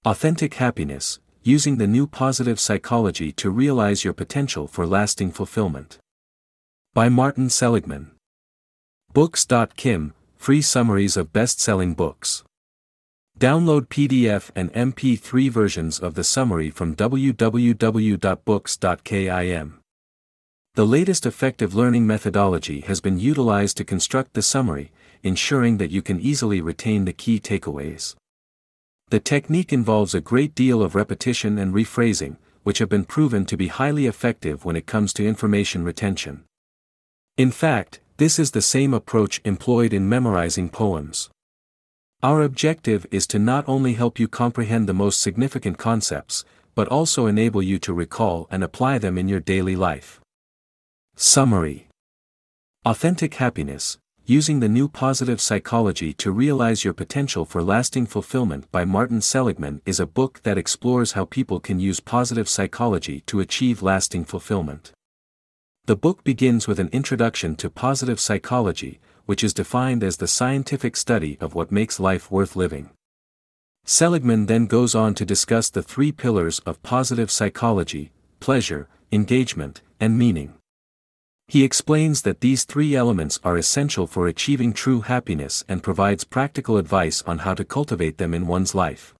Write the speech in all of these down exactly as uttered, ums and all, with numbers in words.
Authentic Happiness, Using the New Positive Psychology to Realize Your Potential for Lasting Fulfillment. By Martin Seligman. Books dot kim, free summaries of best-selling books. Download P D F and M P three versions of the summary from w w w dot books dot kim. The latest effective learning methodology has been utilized to construct the summary, ensuring that you can easily retain the key takeaways. The technique involves a great deal of repetition and rephrasing, which have been proven to be highly effective when it comes to information retention. In fact, this is the same approach employed in memorizing poems. Our objective is to not only help you comprehend the most significant concepts, but also enable you to recall and apply them in your daily life. Summary. Authentic Happiness, Using the New Positive Psychology to Realize Your Potential for Lasting Fulfillment by Martin Seligman is a book that explores how people can use positive psychology to achieve lasting fulfillment. The book begins with an introduction to positive psychology, which is defined as the scientific study of what makes life worth living. Seligman then goes on to discuss the three pillars of positive psychology: pleasure, engagement, and meaning. He explains that these three elements are essential for achieving true happiness and provides practical advice on how to cultivate them in one's life.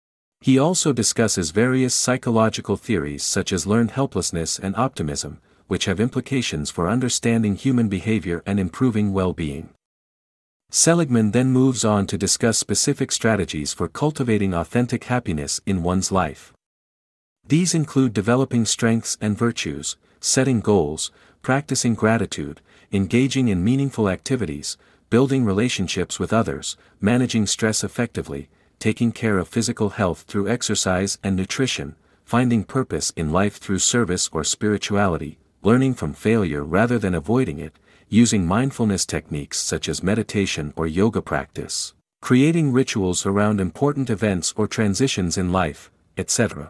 He also discusses various psychological theories such as learned helplessness and optimism, which have implications for understanding human behavior and improving well-being. Seligman then moves on to discuss specific strategies for cultivating authentic happiness in one's life. These include developing strengths and virtues, setting goals, practicing gratitude, engaging in meaningful activities, building relationships with others, managing stress effectively, taking care of physical health through exercise and nutrition, finding purpose in life through service or spirituality, learning from failure rather than avoiding it, using mindfulness techniques such as meditation or yoga practice, creating rituals around important events or transitions in life, et cetera.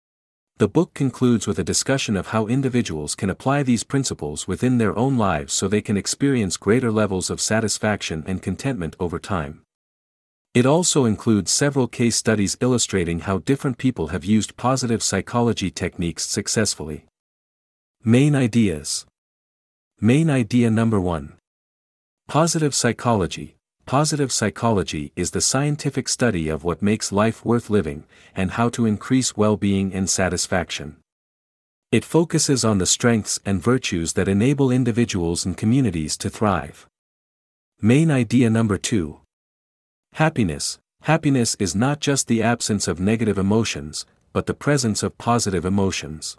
The book concludes with a discussion of how individuals can apply these principles within their own lives so they can experience greater levels of satisfaction and contentment over time. It also includes several case studies illustrating how different people have used positive psychology techniques successfully. Main ideas. Main idea number one. Positive psychology. Positive psychology is the scientific study of what makes life worth living, and how to increase well-being and satisfaction. It focuses on the strengths and virtues that enable individuals and communities to thrive. Main idea number two. Happiness. Happiness is not just the absence of negative emotions, but the presence of positive emotions.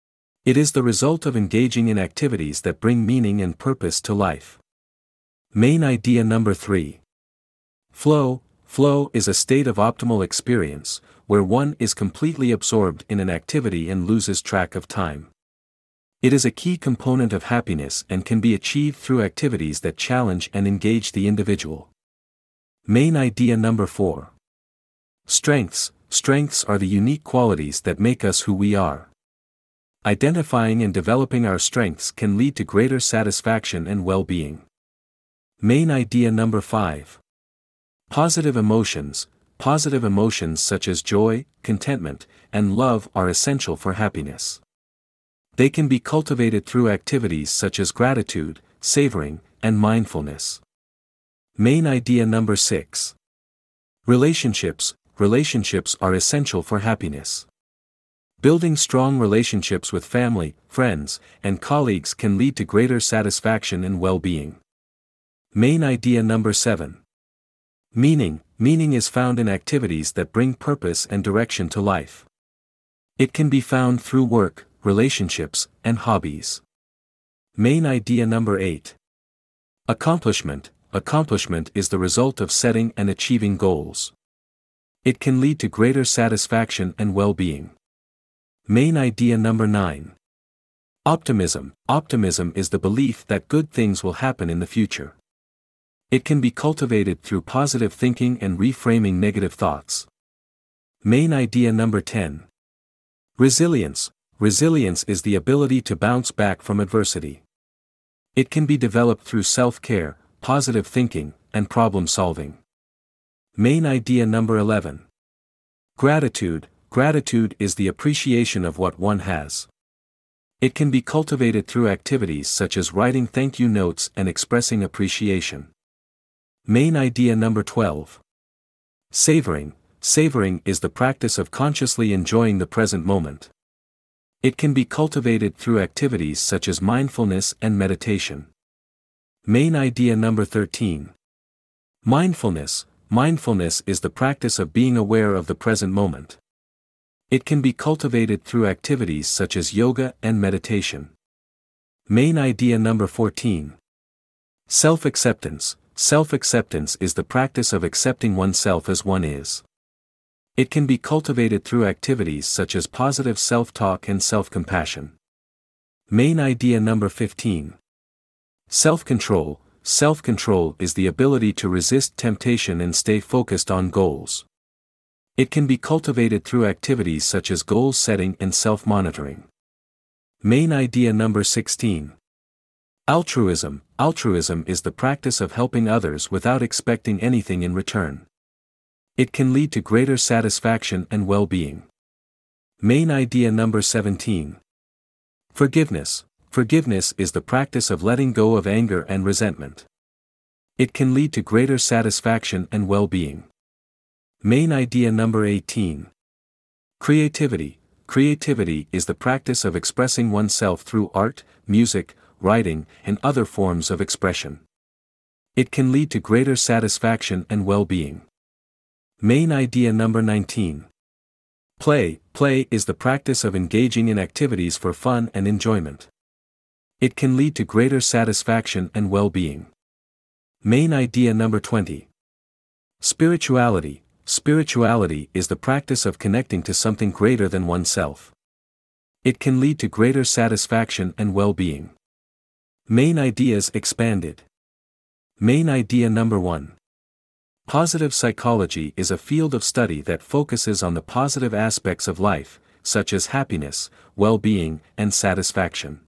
It is the result of engaging in activities that bring meaning and purpose to life. Main idea number three. Flow. Flow is a state of optimal experience, where one is completely absorbed in an activity and loses track of time. It is a key component of happiness and can be achieved through activities that challenge and engage the individual. Main idea number four. Strengths. Strengths are the unique qualities that make us who we are. Identifying and developing our strengths can lead to greater satisfaction and well-being. Main idea number five. Positive emotions. Positive emotions such as joy, contentment, and love are essential for happiness. They can be cultivated through activities such as gratitude, savoring, and mindfulness. Main idea number six. Relationships. Relationships are essential for happiness. Building strong relationships with family, friends, and colleagues can lead to greater satisfaction and well-being. Main idea number seven. Meaning. Meaning is found in activities that bring purpose and direction to life. It can be found through work, relationships, and hobbies. Main idea number eight. Accomplishment. Accomplishment is the result of setting and achieving goals. It can lead to greater satisfaction and well-being. Main idea number nine. Optimism. Optimism is the belief that good things will happen in the future. It can be cultivated through positive thinking and reframing negative thoughts. Main idea number ten. Resilience. Resilience is the ability to bounce back from adversity. It can be developed through self-care, positive thinking, and problem solving. Main idea number eleven. Gratitude. Gratitude is the appreciation of what one has. It can be cultivated through activities such as writing thank you notes and expressing appreciation. Main idea number twelve. Savoring. Savoring is the practice of consciously enjoying the present moment. It can be cultivated through activities such as mindfulness and meditation. Main idea number thirteen. Mindfulness. Mindfulness is the practice of being aware of the present moment. It can be cultivated through activities such as yoga and meditation. Main idea number fourteen. Self-acceptance. Self-acceptance is the practice of accepting oneself as one is. It can be cultivated through activities such as positive self-talk and self-compassion. Main idea number fifteen. Self-control. Self-control is the ability to resist temptation and stay focused on goals. It can be cultivated through activities such as goal setting and self-monitoring. Main idea number sixteen. Altruism. Altruism is the practice of helping others without expecting anything in return. It can lead to greater satisfaction and well-being. Main idea number seventeen. Forgiveness. Forgiveness is the practice of letting go of anger and resentment. It can lead to greater satisfaction and well-being. Main idea number eighteen. Creativity. Creativity is the practice of expressing oneself through art, music, writing, and other forms of expression. It can lead to greater satisfaction and well-being. Main idea number nineteen. Play. Play is the practice of engaging in activities for fun and enjoyment. It can lead to greater satisfaction and well-being. Main idea number twenty. Spirituality. Spirituality is the practice of connecting to something greater than oneself. It can lead to greater satisfaction and well-being. Main ideas expanded. Main idea number one. Positive psychology is a field of study that focuses on the positive aspects of life, such as happiness, well-being, and satisfaction.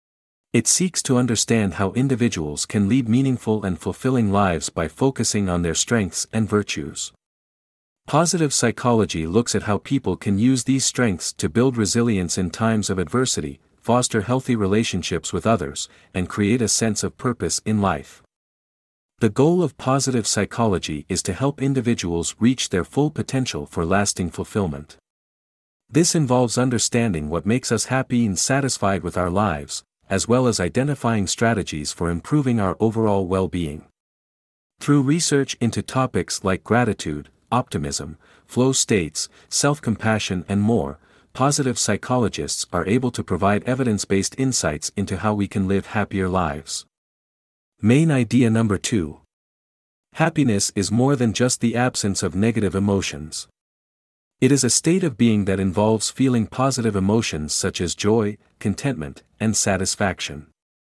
It seeks to understand how individuals can lead meaningful and fulfilling lives by focusing on their strengths and virtues. Positive psychology looks at how people can use these strengths to build resilience in times of adversity, foster healthy relationships with others, and create a sense of purpose in life. The goal of positive psychology is to help individuals reach their full potential for lasting fulfillment. This involves understanding what makes us happy and satisfied with our lives, as well as identifying strategies for improving our overall well-being. Through research into topics like gratitude, optimism, flow states, self-compassion and more, positive psychologists are able to provide evidence-based insights into how we can live happier lives. Main idea number two. Happiness is more than just the absence of negative emotions. It is a state of being that involves feeling positive emotions such as joy, contentment, and satisfaction.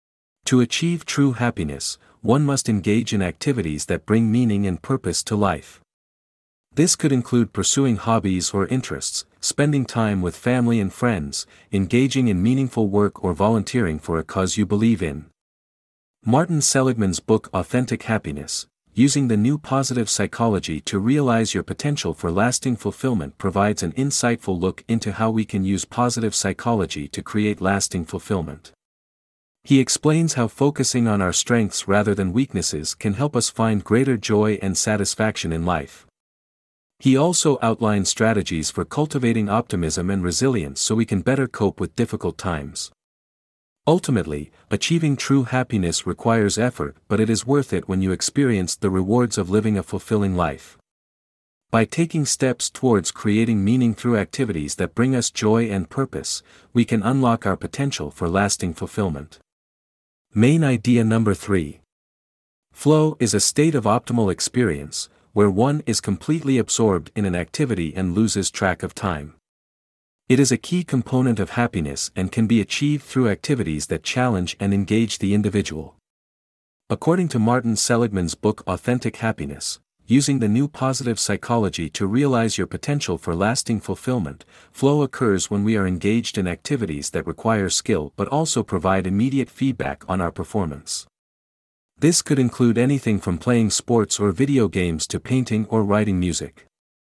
To achieve true happiness, one must engage in activities that bring meaning and purpose to life. This could include pursuing hobbies or interests, spending time with family and friends, engaging in meaningful work or volunteering for a cause you believe in. Martin Seligman's book Authentic Happiness, Using the New Positive Psychology to Realize Your Potential for Lasting Fulfillment, provides an insightful look into how we can use positive psychology to create lasting fulfillment. He explains how focusing on our strengths rather than weaknesses can help us find greater joy and satisfaction in life. He also outlines strategies for cultivating optimism and resilience so we can better cope with difficult times. Ultimately, achieving true happiness requires effort, but it is worth it when you experience the rewards of living a fulfilling life. By taking steps towards creating meaning through activities that bring us joy and purpose, we can unlock our potential for lasting fulfillment. Main idea number three. Flow is a state of optimal experience, where one is completely absorbed in an activity and loses track of time. It is a key component of happiness and can be achieved through activities that challenge and engage the individual. According to Martin Seligman's book Authentic Happiness, Using the New Positive Psychology to Realize Your Potential for Lasting Fulfillment, flow occurs when we are engaged in activities that require skill but also provide immediate feedback on our performance. This could include anything from playing sports or video games to painting or writing music.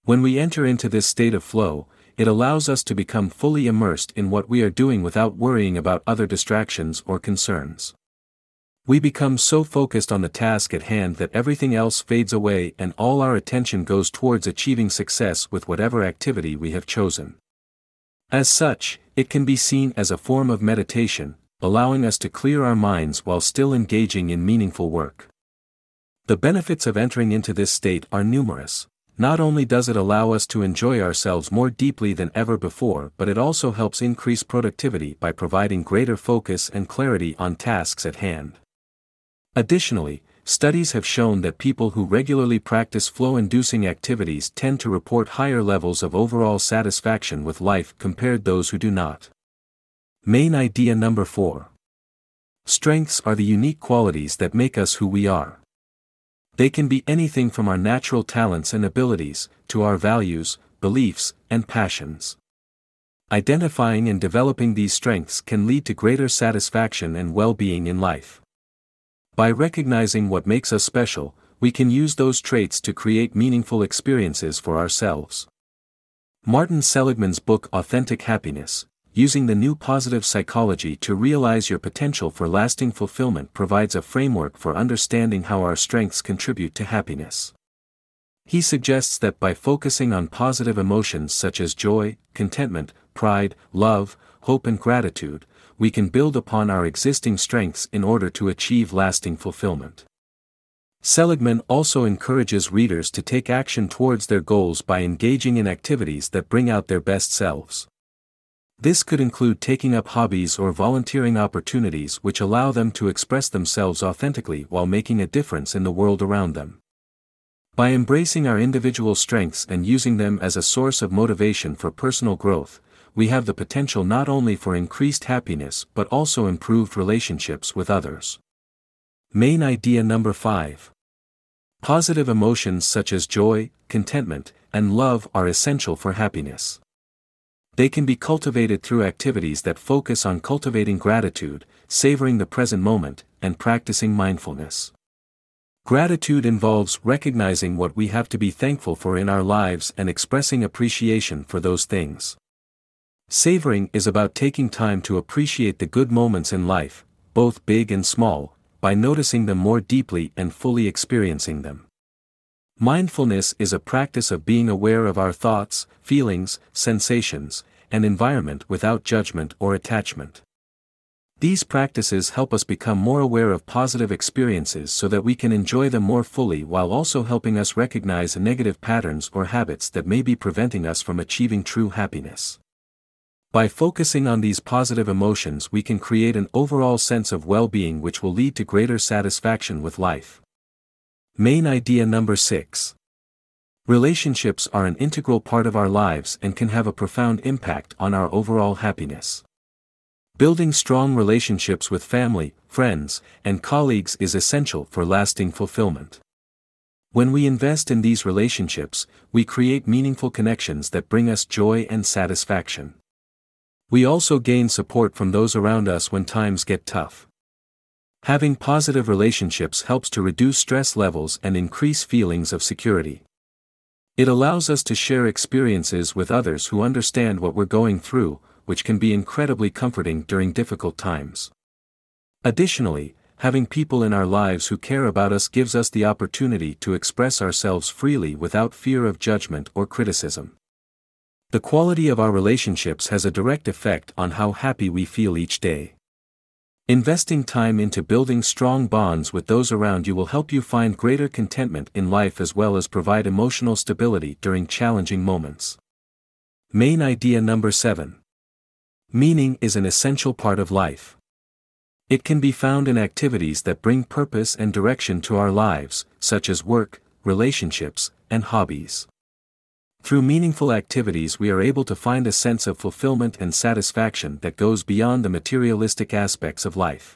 When we enter into this state of flow, it allows us to become fully immersed in what we are doing without worrying about other distractions or concerns. We become so focused on the task at hand that everything else fades away and all our attention goes towards achieving success with whatever activity we have chosen. As such, it can be seen as a form of meditation, allowing us to clear our minds while still engaging in meaningful work. The benefits of entering into this state are numerous. Not only does it allow us to enjoy ourselves more deeply than ever before, but it also helps increase productivity by providing greater focus and clarity on tasks at hand. Additionally, studies have shown that people who regularly practice flow-inducing activities tend to report higher levels of overall satisfaction with life compared to those who do not. Main idea number four. Strengths are the unique qualities that make us who we are. They can be anything from our natural talents and abilities, to our values, beliefs, and passions. Identifying and developing these strengths can lead to greater satisfaction and well-being in life. By recognizing what makes us special, we can use those traits to create meaningful experiences for ourselves. Martin Seligman's book Authentic Happiness, Using the New Positive Psychology to Realize Your Potential for Lasting Fulfillment, provides a framework for understanding how our strengths contribute to happiness. He suggests that by focusing on positive emotions such as joy, contentment, pride, love, hope and gratitude, we can build upon our existing strengths in order to achieve lasting fulfillment. Seligman also encourages readers to take action towards their goals by engaging in activities that bring out their best selves. This could include taking up hobbies or volunteering opportunities which allow them to express themselves authentically while making a difference in the world around them. By embracing our individual strengths and using them as a source of motivation for personal growth, we have the potential not only for increased happiness but also improved relationships with others. Main idea number five. Positive emotions such as joy, contentment, and love are essential for happiness. They can be cultivated through activities that focus on cultivating gratitude, savoring the present moment, and practicing mindfulness. Gratitude involves recognizing what we have to be thankful for in our lives and expressing appreciation for those things. Savoring is about taking time to appreciate the good moments in life, both big and small, by noticing them more deeply and fully experiencing them. Mindfulness is a practice of being aware of our thoughts, feelings, sensations, and environment without judgment or attachment. These practices help us become more aware of positive experiences so that we can enjoy them more fully, while also helping us recognize negative patterns or habits that may be preventing us from achieving true happiness. By focusing on these positive emotions, we can create an overall sense of well-being which will lead to greater satisfaction with life. Main idea number six. Relationships are an integral part of our lives and can have a profound impact on our overall happiness. Building strong relationships with family, friends, and colleagues is essential for lasting fulfillment. When we invest in these relationships, we create meaningful connections that bring us joy and satisfaction. We also gain support from those around us when times get tough. Having positive relationships helps to reduce stress levels and increase feelings of security. It allows us to share experiences with others who understand what we're going through, which can be incredibly comforting during difficult times. Additionally, having people in our lives who care about us gives us the opportunity to express ourselves freely without fear of judgment or criticism. The quality of our relationships has a direct effect on how happy we feel each day. Investing time into building strong bonds with those around you will help you find greater contentment in life as well as provide emotional stability during challenging moments. Main idea number seven. Meaning is an essential part of life. It can be found in activities that bring purpose and direction to our lives, such as work, relationships, and hobbies. Through meaningful activities we are able to find a sense of fulfillment and satisfaction that goes beyond the materialistic aspects of life.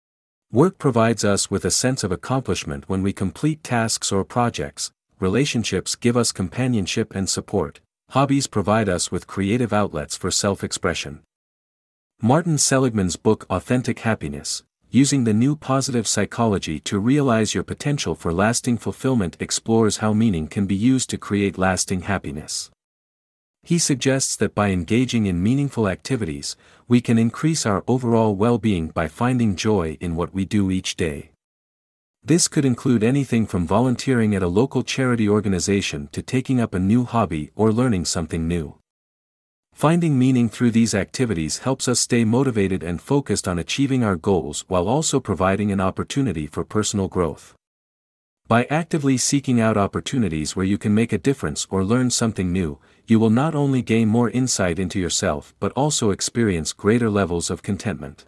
Work provides us with a sense of accomplishment when we complete tasks or projects, relationships give us companionship and support, hobbies provide us with creative outlets for self-expression. Martin Seligman's book Authentic Happiness, using the new positive psychology to realize your potential for lasting fulfillment explores how meaning can be used to create lasting happiness. He suggests that by engaging in meaningful activities, we can increase our overall well-being by finding joy in what we do each day. This could include anything from volunteering at a local charity organization to taking up a new hobby or learning something new. Finding meaning through these activities helps us stay motivated and focused on achieving our goals while also providing an opportunity for personal growth. By actively seeking out opportunities where you can make a difference or learn something new, you will not only gain more insight into yourself but also experience greater levels of contentment.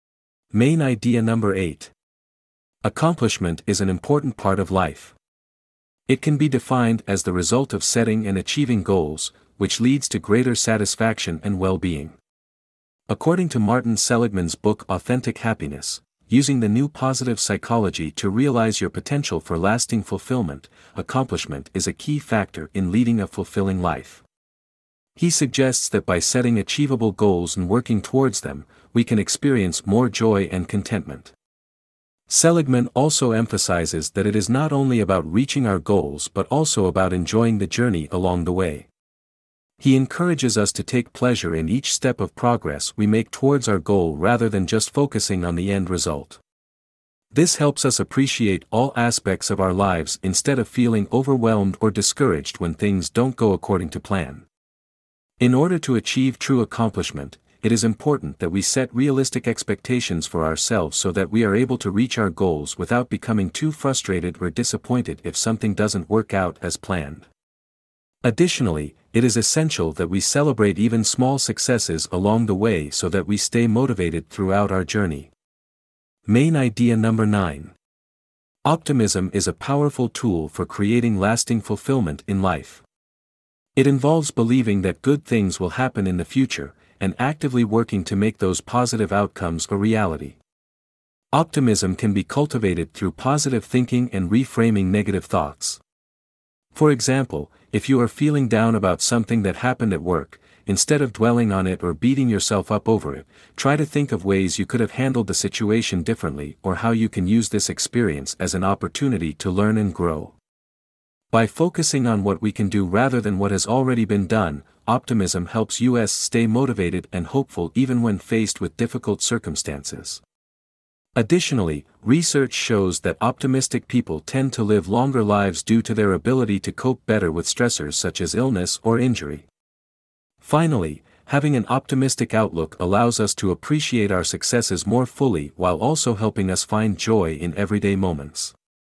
Main idea number eight. Accomplishment is an important part of life. It can be defined as the result of setting and achieving goals, which leads to greater satisfaction and well-being. According to Martin Seligman's book Authentic Happiness, using the new positive psychology to realize your potential for lasting fulfillment, accomplishment is a key factor in leading a fulfilling life. He suggests that by setting achievable goals and working towards them, we can experience more joy and contentment. Seligman also emphasizes that it is not only about reaching our goals but also about enjoying the journey along the way. He encourages us to take pleasure in each step of progress we make towards our goal rather than just focusing on the end result. This helps us appreciate all aspects of our lives instead of feeling overwhelmed or discouraged when things don't go according to plan. In order to achieve true accomplishment, it is important that we set realistic expectations for ourselves so that we are able to reach our goals without becoming too frustrated or disappointed if something doesn't work out as planned. Additionally, it is essential that we celebrate even small successes along the way so that we stay motivated throughout our journey. Main idea number nine. Optimism is a powerful tool for creating lasting fulfillment in life. It involves believing that good things will happen in the future, and actively working to make those positive outcomes a reality. Optimism can be cultivated through positive thinking and reframing negative thoughts. For example, if you are feeling down about something that happened at work, instead of dwelling on it or beating yourself up over it, try to think of ways you could have handled the situation differently or how you can use this experience as an opportunity to learn and grow. By focusing on what we can do rather than what has already been done, optimism helps us stay motivated and hopeful even when faced with difficult circumstances. Additionally, research shows that optimistic people tend to live longer lives due to their ability to cope better with stressors such as illness or injury. Finally, having an optimistic outlook allows us to appreciate our successes more fully while also helping us find joy in everyday moments.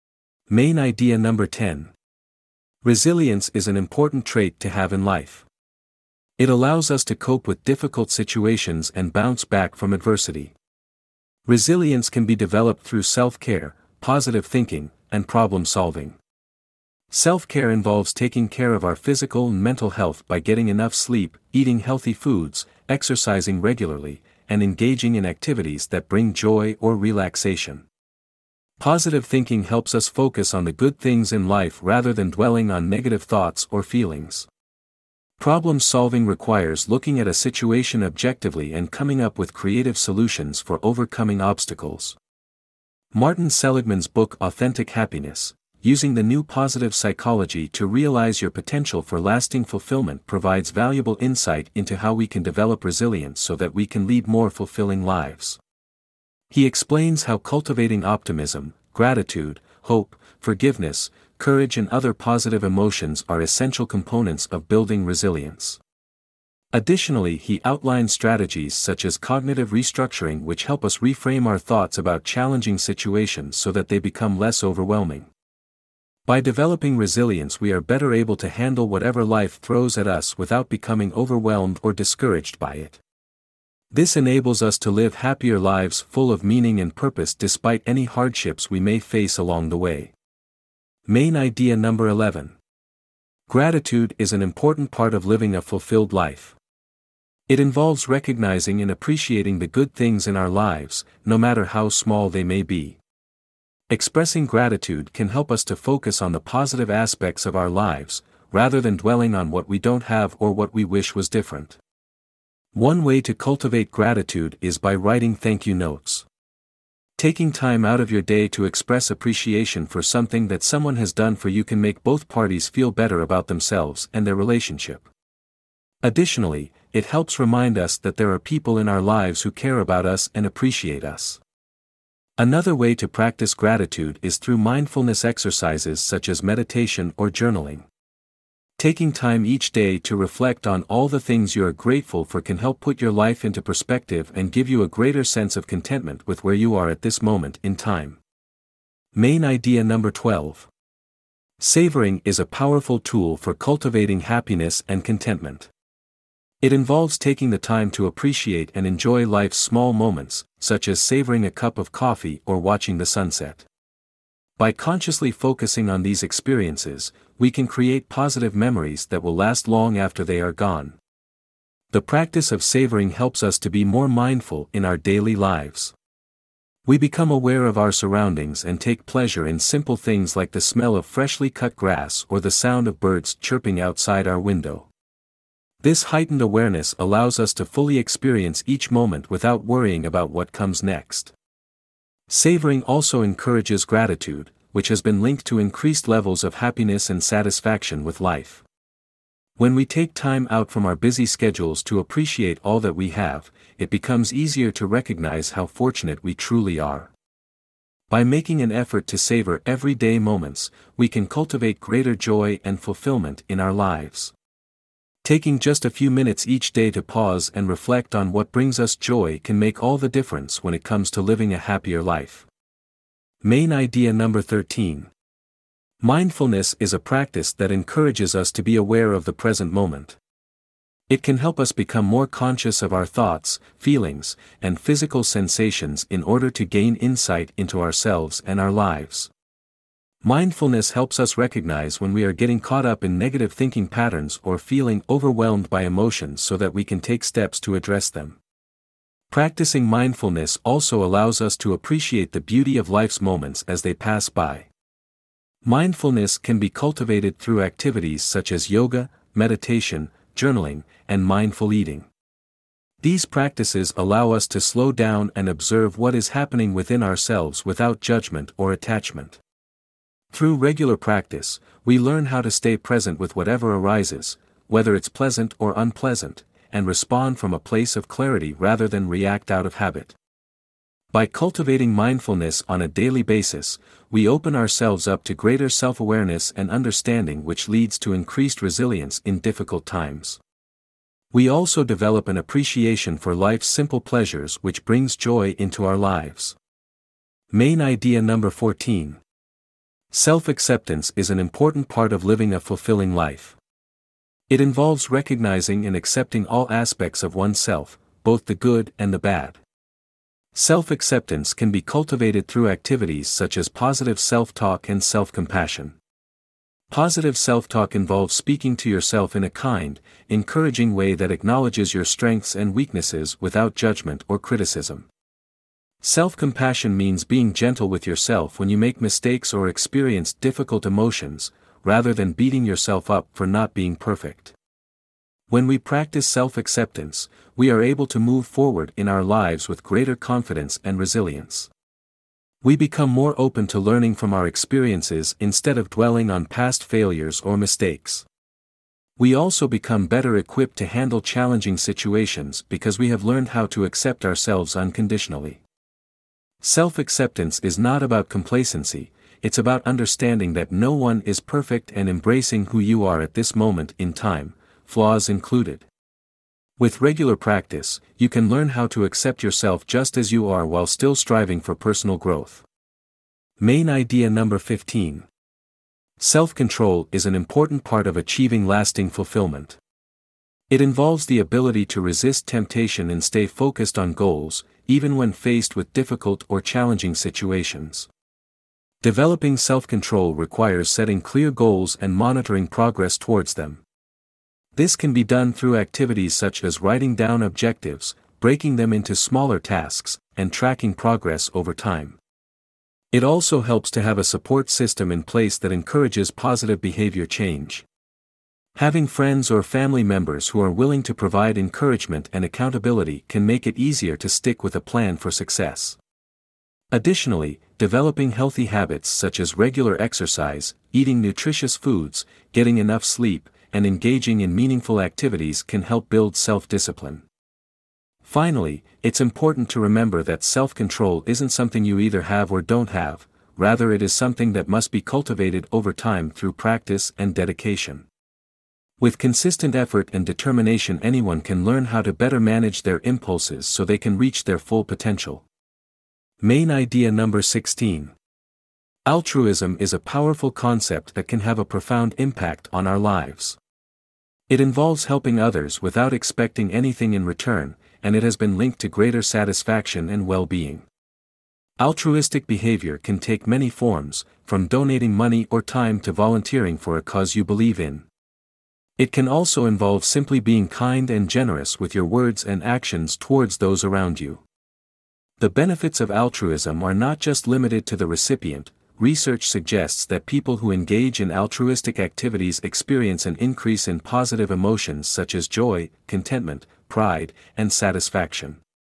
Main idea number ten. Resilience is an important trait to have in life. It allows us to cope with difficult situations and bounce back from adversity. Resilience can be developed through self-care, positive thinking, and problem-solving. Self-care involves taking care of our physical and mental health by getting enough sleep, eating healthy foods, exercising regularly, and engaging in activities that bring joy or relaxation. Positive thinking helps us focus on the good things in life rather than dwelling on negative thoughts or feelings. Problem-solving requires looking at a situation objectively and coming up with creative solutions for overcoming obstacles. Martin Seligman's book Authentic Happiness, using the new positive psychology to realize your potential for lasting fulfillment, provides valuable insight into how we can develop resilience so that we can lead more fulfilling lives. He explains how cultivating optimism, gratitude, hope, forgiveness, courage and other positive emotions are essential components of building resilience. Additionally, he outlines strategies such as cognitive restructuring which help us reframe our thoughts about challenging situations so that they become less overwhelming. By developing resilience, we are better able to handle whatever life throws at us without becoming overwhelmed or discouraged by it. This enables us to live happier lives full of meaning and purpose despite any hardships we may face along the way. Main idea number eleven. Gratitude is an important part of living a fulfilled life. It involves recognizing and appreciating the good things in our lives, no matter how small they may be. Expressing gratitude can help us to focus on the positive aspects of our lives, rather than dwelling on what we don't have or what we wish was different. One way to cultivate gratitude is by writing thank you notes. Taking time out of your day to express appreciation for something that someone has done for you can make both parties feel better about themselves and their relationship. Additionally, it helps remind us that there are people in our lives who care about us and appreciate us. Another way to practice gratitude is through mindfulness exercises such as meditation or journaling. Taking time each day to reflect on all the things you are grateful for can help put your life into perspective and give you a greater sense of contentment with where you are at this moment in time. Main idea number twelve. Savoring is a powerful tool for cultivating happiness and contentment. It involves taking the time to appreciate and enjoy life's small moments, such as savoring a cup of coffee or watching the sunset. By consciously focusing on these experiences, we can create positive memories that will last long after they are gone. The practice of savoring helps us to be more mindful in our daily lives. We become aware of our surroundings and take pleasure in simple things like the smell of freshly cut grass or the sound of birds chirping outside our window. This heightened awareness allows us to fully experience each moment without worrying about what comes next. Savoring also encourages gratitude, which has been linked to increased levels of happiness and satisfaction with life. When we take time out from our busy schedules to appreciate all that we have, it becomes easier to recognize how fortunate we truly are. By making an effort to savor everyday moments, we can cultivate greater joy and fulfillment in our lives. Taking just a few minutes each day to pause and reflect on what brings us joy can make all the difference when it comes to living a happier life. Main idea number thirteen. Mindfulness is a practice that encourages us to be aware of the present moment. It can help us become more conscious of our thoughts, feelings, and physical sensations in order to gain insight into ourselves and our lives. Mindfulness helps us recognize when we are getting caught up in negative thinking patterns or feeling overwhelmed by emotions so that we can take steps to address them. Practicing mindfulness also allows us to appreciate the beauty of life's moments as they pass by. Mindfulness can be cultivated through activities such as yoga, meditation, journaling, and mindful eating. These practices allow us to slow down and observe what is happening within ourselves without judgment or attachment. Through regular practice, we learn how to stay present with whatever arises, whether it's pleasant or unpleasant, and respond from a place of clarity rather than react out of habit. By cultivating mindfulness on a daily basis, we open ourselves up to greater self-awareness and understanding, which leads to increased resilience in difficult times. We also develop an appreciation for life's simple pleasures, which brings joy into our lives. Main idea number fourteen. Self-acceptance is an important part of living a fulfilling life. It involves recognizing and accepting all aspects of oneself, both the good and the bad. Self-acceptance can be cultivated through activities such as positive self-talk and self-compassion. Positive self-talk involves speaking to yourself in a kind, encouraging way that acknowledges your strengths and weaknesses without judgment or criticism. Self-compassion means being gentle with yourself when you make mistakes or experience difficult emotions, rather than beating yourself up for not being perfect. When we practice self-acceptance, we are able to move forward in our lives with greater confidence and resilience. We become more open to learning from our experiences instead of dwelling on past failures or mistakes. We also become better equipped to handle challenging situations because we have learned how to accept ourselves unconditionally. Self-acceptance is not about complacency, it's about understanding that no one is perfect and embracing who you are at this moment in time, flaws included. With regular practice, you can learn how to accept yourself just as you are while still striving for personal growth. Main idea number fifteen. Self-control is an important part of achieving lasting fulfillment. It involves the ability to resist temptation and stay focused on goals, even when faced with difficult or challenging situations. Developing self-control requires setting clear goals and monitoring progress towards them. This can be done through activities such as writing down objectives, breaking them into smaller tasks, and tracking progress over time. It also helps to have a support system in place that encourages positive behavior change. Having friends or family members who are willing to provide encouragement and accountability can make it easier to stick with a plan for success. Additionally, developing healthy habits such as regular exercise, eating nutritious foods, getting enough sleep, and engaging in meaningful activities can help build self-discipline. Finally, it's important to remember that self-control isn't something you either have or don't have, rather it is something that must be cultivated over time through practice and dedication. With consistent effort and determination, anyone can learn how to better manage their impulses so they can reach their full potential. Main idea number sixteen. Altruism is a powerful concept that can have a profound impact on our lives. It involves helping others without expecting anything in return, and it has been linked to greater satisfaction and well-being. Altruistic behavior can take many forms, from donating money or time to volunteering for a cause you believe in. It can also involve simply being kind and generous with your words and actions towards those around you. The benefits of altruism are not just limited to the recipient. Research suggests that people who engage in altruistic activities experience an increase in positive emotions such as joy, contentment, pride, and satisfaction.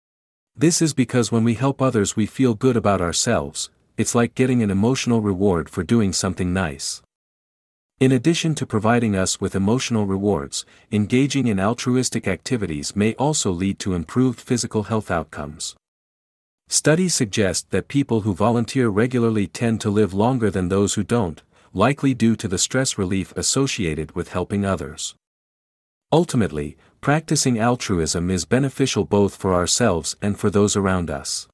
This is because when we help others we feel good about ourselves. It's like getting an emotional reward for doing something nice. In addition to providing us with emotional rewards, engaging in altruistic activities may also lead to improved physical health outcomes. Studies suggest that people who volunteer regularly tend to live longer than those who don't, likely due to the stress relief associated with helping others. Ultimately, practicing altruism is beneficial both for ourselves and for those around us.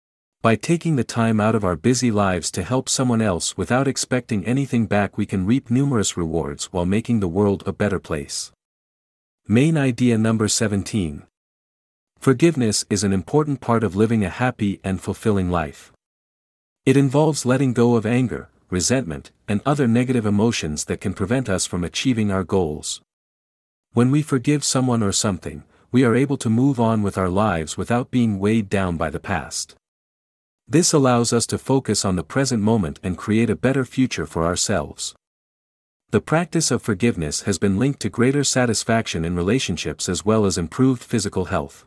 By taking the time out of our busy lives to help someone else without expecting anything back, we can reap numerous rewards while making the world a better place. Main idea number seventeen. Forgiveness is an important part of living a happy and fulfilling life. It involves letting go of anger, resentment, and other negative emotions that can prevent us from achieving our goals. When we forgive someone or something, we are able to move on with our lives without being weighed down by the past. This allows us to focus on the present moment and create a better future for ourselves. The practice of forgiveness has been linked to greater satisfaction in relationships as well as improved physical health.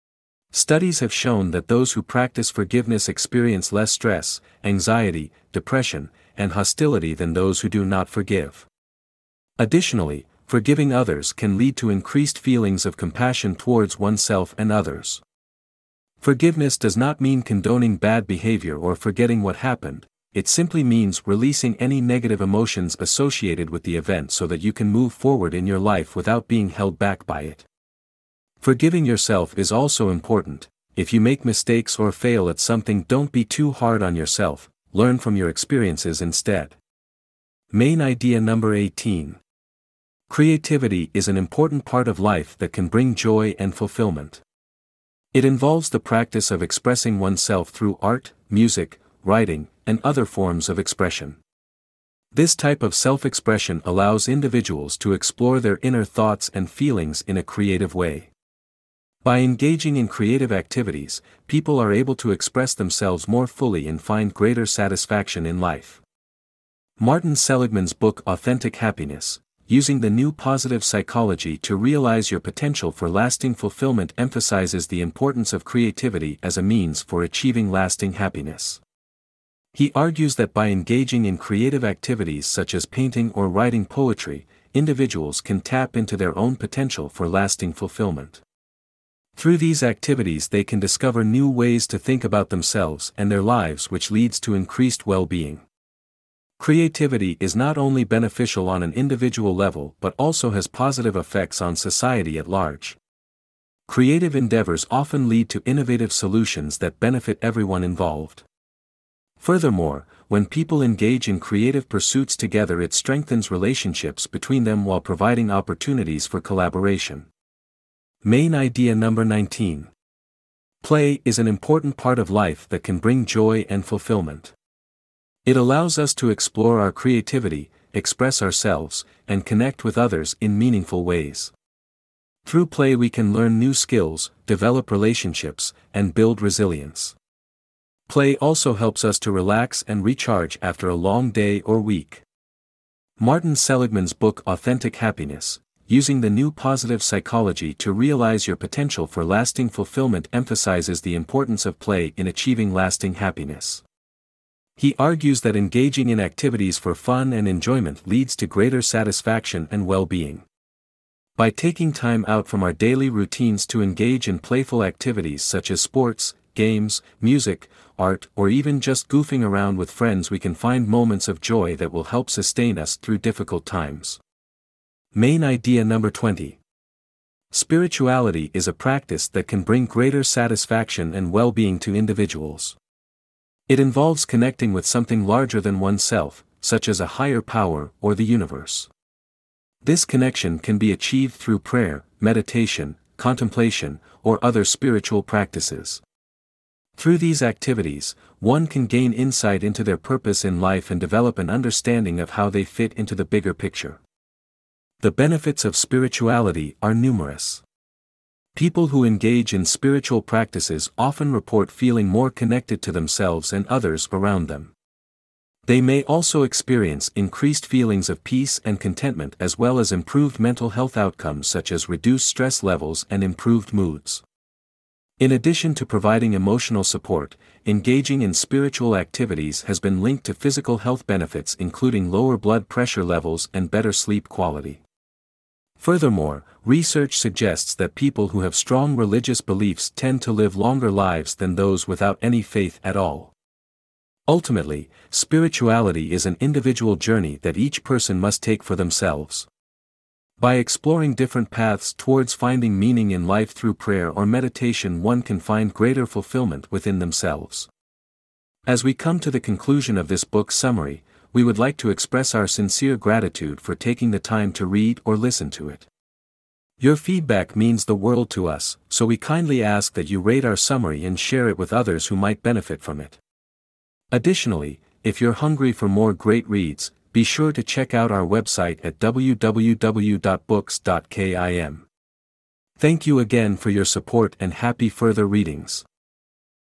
Studies have shown that those who practice forgiveness experience less stress, anxiety, depression, and hostility than those who do not forgive. Additionally, forgiving others can lead to increased feelings of compassion towards oneself and others. Forgiveness does not mean condoning bad behavior or forgetting what happened. It simply means releasing any negative emotions associated with the event so that you can move forward in your life without being held back by it. Forgiving yourself is also important. If you make mistakes or fail at something, don't be too hard on yourself, learn from your experiences instead. Main idea number eighteen. Creativity is an important part of life that can bring joy and fulfillment. It involves the practice of expressing oneself through art, music, writing, and other forms of expression. This type of self-expression allows individuals to explore their inner thoughts and feelings in a creative way. By engaging in creative activities, people are able to express themselves more fully and find greater satisfaction in life. Martin Seligman's book Authentic Happiness, Using the New Positive Psychology to Realize Your Potential for Lasting Fulfillment, emphasizes the importance of creativity as a means for achieving lasting happiness. He argues that by engaging in creative activities such as painting or writing poetry, individuals can tap into their own potential for lasting fulfillment. Through these activities they can discover new ways to think about themselves and their lives, which leads to increased well-being. Creativity is not only beneficial on an individual level but also has positive effects on society at large. Creative endeavors often lead to innovative solutions that benefit everyone involved. Furthermore, when people engage in creative pursuits together, it strengthens relationships between them while providing opportunities for collaboration. Main idea number nineteen. Play is an important part of life that can bring joy and fulfillment. It allows us to explore our creativity, express ourselves, and connect with others in meaningful ways. Through play we can learn new skills, develop relationships, and build resilience. Play also helps us to relax and recharge after a long day or week. Martin Seligman's book Authentic Happiness, using the new positive psychology to realize your potential for lasting fulfillment emphasizes the importance of play in achieving lasting happiness. He argues that engaging in activities for fun and enjoyment leads to greater satisfaction and well-being. By taking time out from our daily routines to engage in playful activities such as sports, games, music, art, or even just goofing around with friends, we can find moments of joy that will help sustain us through difficult times. Main idea number twenty. Spirituality is a practice that can bring greater satisfaction and well-being to individuals. It involves connecting with something larger than oneself, such as a higher power or the universe. This connection can be achieved through prayer, meditation, contemplation, or other spiritual practices. Through these activities, one can gain insight into their purpose in life and develop an understanding of how they fit into the bigger picture. The benefits of spirituality are numerous. People who engage in spiritual practices often report feeling more connected to themselves and others around them. They may also experience increased feelings of peace and contentment, as well as improved mental health outcomes such as reduced stress levels and improved moods. In addition to providing emotional support, engaging in spiritual activities has been linked to physical health benefits, including lower blood pressure levels and better sleep quality. Furthermore, research suggests that people who have strong religious beliefs tend to live longer lives than those without any faith at all. Ultimately, spirituality is an individual journey that each person must take for themselves. By exploring different paths towards finding meaning in life through prayer or meditation, one can find greater fulfillment within themselves. As we come to the conclusion of this book summary, we would like to express our sincere gratitude for taking the time to read or listen to it. Your feedback means the world to us, so we kindly ask that you rate our summary and share it with others who might benefit from it. Additionally, if you're hungry for more great reads, be sure to check out our website at w w w dot books dot kim. Thank you again for your support and happy further readings.